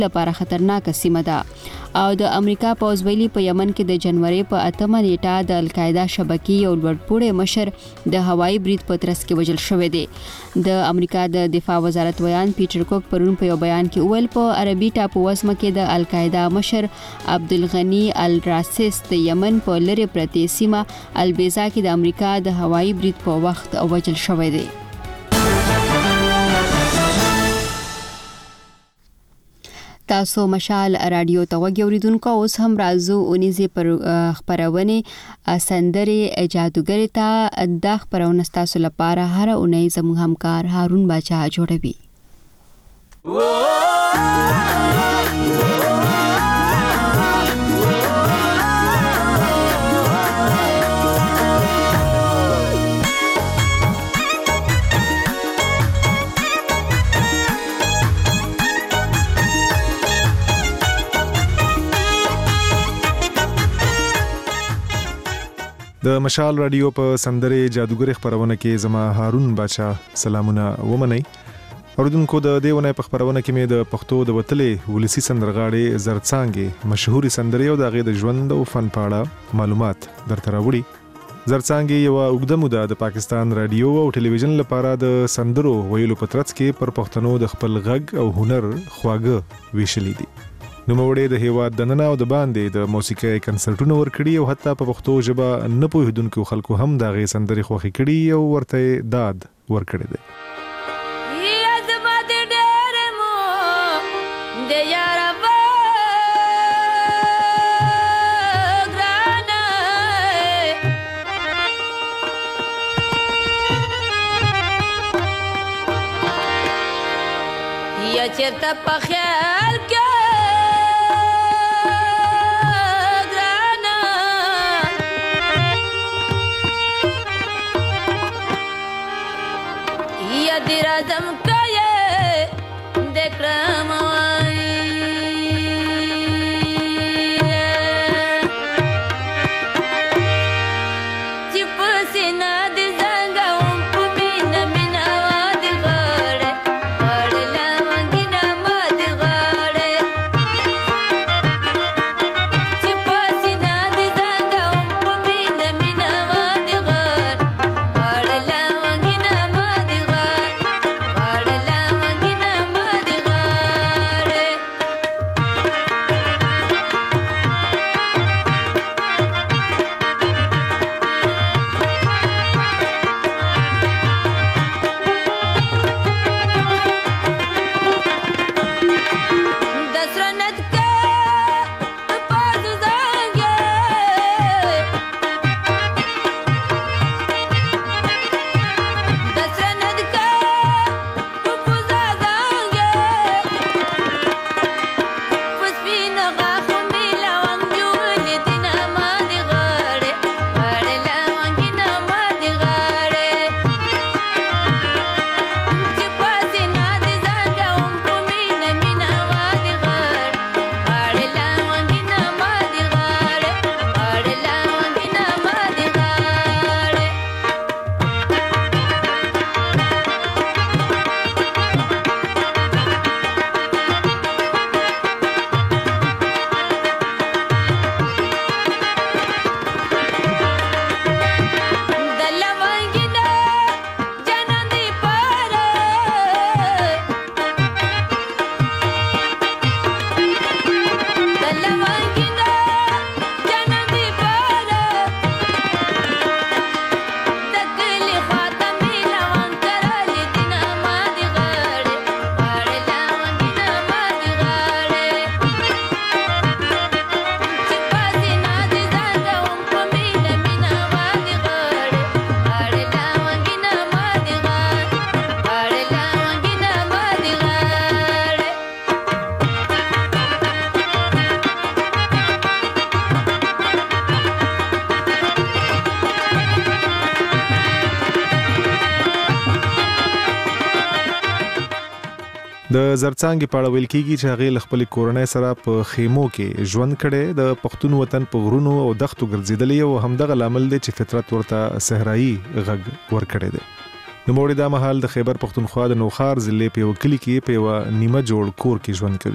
لپاره خطرناک سیمه ده او د امریکا پوځ ویلي په یمن کې د جنوري په 8 نیټه د القاعده شبکې یو لوړپوړی مشر د هوایي برید په ترڅ کې وژل شوی دی. د امریکا د دفاع وزارت ویان پیټر کوک پرون په یو بیان کې وویل په عربي ټاپو وزمه کې د القاعده مشر عبدالغنی الراسس د یمن په لری پرتی سیمه البیزا کې د امریکا د هوایي برید په وخت وژل شوی دی. تاسو مشال رادیو ته وګورئ اوریدونکو اوس هم راځو اونیزه پر خبرونه سندره جادوګر ته د خبرونه تاسو لپاره هر اونۍ زموږ همکار هارون باچا جوړوي. د مشال رادیو په سندره جادوګر خبرونه کې زما هارون باچا سلامونه ومنئ. اوریدونکو د دیونه په خبرونه کې مې د پښتو د وتلې ولسی سندرغاړي زرڅانګي مشهوري سندري او د غي د ژوند او فن پاړه معلومات درته راوړي. زرڅانګي یو اوږده موده د پاکستان رادیو او ټلویزیون لپاره د سندرو ویلو په ترڅ کې پر پښتنو د خپل غږ او هنر خواږه ویشلې دي. نو موږ د هیواد د نن او د باندې د موسیقي کنسرټونو ورکړي او حتی په پښتو ژبه نه پوهیدونکو خلکو هم د غي سندري خوخي کړي او ورته داد ورکړي دي. یا چرته په خیال کې दिराजम का ये देख चिप सिना दिजांगा उम्मीद मिना वाद गड़े पड़ला मंगिना मत गड़े चिप सिना दिजांगा उम्मीद मिना वाद गड़े पड़ला मंगिना मत د زرڅانګي په اړه ویل کیږي چې هغه خپل کورنۍ سره په خیمو کې ژوند کړي د پښتون وطن په غرونو او دښتو ګرځیدلی او همدغه لامل دی چې فطرت ورته صحرایي غږ ورکړي دي. نو موږ د مهال د خیبر پښتونخوا د نوخار ضلع په وکلی کې په نیمه جوړ کور کې ژوند کوي.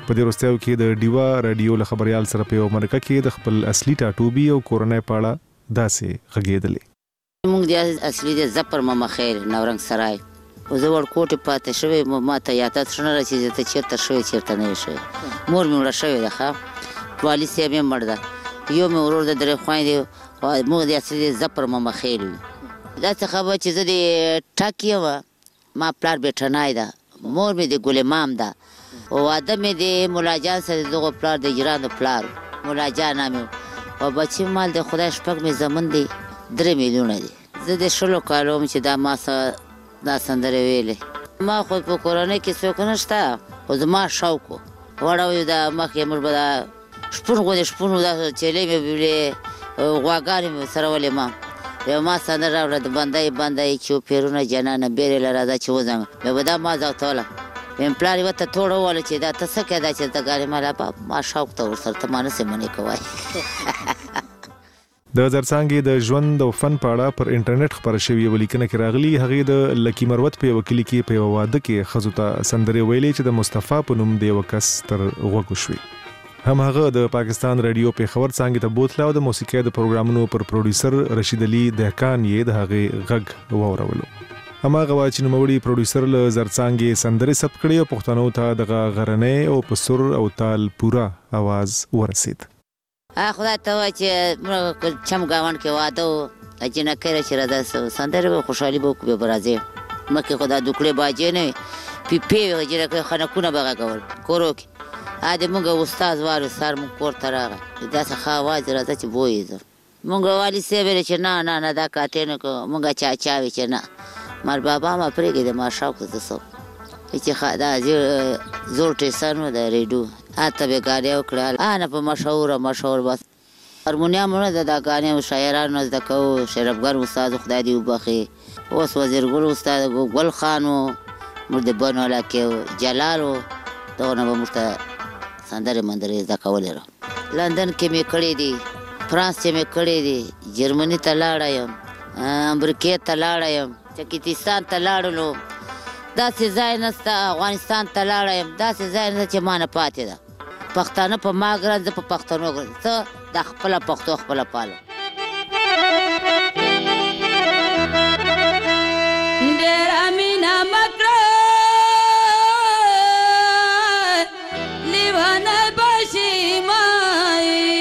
په دې وروستیو کې د ډیوا رادیو له خبريال سره په امریکا کې د خپل اصلي ټاټوبي او کورنۍ پاړه داسې غږېدلې. مونږ د اصلي د زپر ماما خیر نورنګ سرای او زه ورکوټې پاتې شوی ما ته یادت شنه رسي چې ته چیرته شوی چیرته نه شوی. مور مې مړه شوې ده ښه والي صاحب یې مړ ده یو مې ورور د درې خویندې موږ د اصلي د زپر ماما خیر وي. داسې خبره چې زه د ټک یم ما پلار بیټنای ده مور مې د ګل امام ده او واده مې د ملا جان سره دغه پلار د ایران پلار ملا جان مې او بچی مال د خدای شپږ مې زمون دی 3 میلیونه دي. زه د شلو کالو چې دا ما سره دا سندره ویلې ما خو په کورنۍ کې څوک نشته خو زما شوق وړو دا مخکې مړ به دا شپون غوندې شپون دا چیلې مې ویلې غواګانې مې سره ولې ما یو ما سندره راوړه د بندای چې پیرونه جنانه بیرې له راځه چې وزنګ مې به دا ما زوتوله مې پلار یې ورته توړه وویله چې دا ته څه کوې دا چې ته ګارې مالا ما شوق ته ورسره ته ما نسې منې کوی. د زرڅانګې د ژوند او فن پاړه پر انټرنیټ خبره شوې یو لیکنه کې راغلی هغه د لکی مروت په وکیل کې په واده کې خزو ته سندره ویلې چې د مصطفی په نوم دی وکس تر غوږ شوې. هم هغه د پاکستان رادیو په خبر څنګه ته بوتله او د موسیقي د پروګرامونو پر پروډوسر رشید علي دهقان یې د هغه غږ وورولو. هم هغه چې نوموړي پروډوسر له زرڅانګې سندره ثبت کړي او پښتنو ته د غرنې او پسر او تال پورا आवाज ورسید. خدای ته وایي چې چم ګاونډ کې واده و جنکۍ راشي راځه سندرې به خوشحالي به وکړو بیا به راځې مخکې خو دا دوکړې باجې نه وي پیپې وې جنکۍ خنکونه به غږول کورو کې د مونږ استاد وارو سر مونږ کور ته راغی داسې ښه اواز راځه چې بوی زه مونږ والي صاحب ویل چې نه نه دا کاټې نه کوو مونږ چاچا وي چې نه مال بابا ما پرېږدې ما شوق زه څه چې دا زور ټیسن و د ریډیو اته به ګاډی وکړه انا په مشهور بس هارمونیم نه د غانې شاعرانو زده کوو شرفګر استاد خدای دې وبخي اوس وزیر ګل استاد ګل خان مرد بنو لکه جلال دغه نه مرته سندره مندره زده کولې را لندن کې مې کړې دي فرانس کې مې کړې دي جرمني ته لاړم امریکا ته لاړم پاکستان ته لاړم داسې ځای نسته افغانستان ته لاړم داسې ځای نسته چې ما نه پاتې ده پښتانه په ما ګران زه په پښتنو ګران ته د خپله پښتو خپله پالم. ډېره مینه مه کړه لیونی به شي ماینه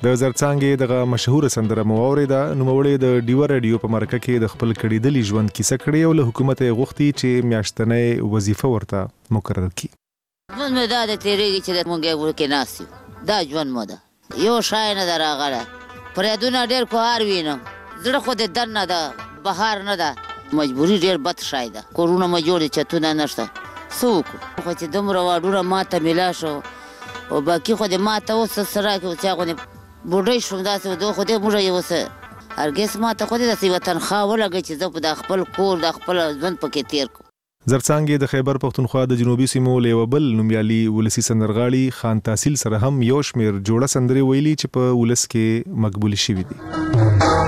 د زرڅانګې دغه مشهور سندره مو اوریده. نوموړی د ډیوه رادیو په مرکه کې د خپل کړیدلي ژوند کیسه کړې او له حکومت یې غوښتي چې میاشتنۍ وظیفه ورته مقرر کړي. ژوند مې دا د تېرېږي چې مونږ یې ورکې ناست یو. دا ژوند مو ده، یو شی نه ده راغلی. فریادونه ډېر کوهار وینم، زړه خو د دن نه ده، بهار نه ده. مجبوري ډېر بد شی ده. کورونه مو جوړ دي، چتونه نشته. څه وکړو؟ خو چې دومره واډونه ماته میلا شو او باقي خو د ماته اوس څه راکړي چې هغه بوډۍ شوم داسې دو خو دې موږ یې اوس هرګز ماته خو دې داسې یوه تنخواه ولګوي چې زه په دا خپل کور دا خپل ژوند پکې تېر کړم. زرڅانګې د خیبر پښتونخوا د جنوبي سیمو له یوه بل نومیالي ولسي سندرغاړي خان تحصیل سره هم یو شمېر جوړه سندرې ویلي چې په ولس کې مقبول شوي دي.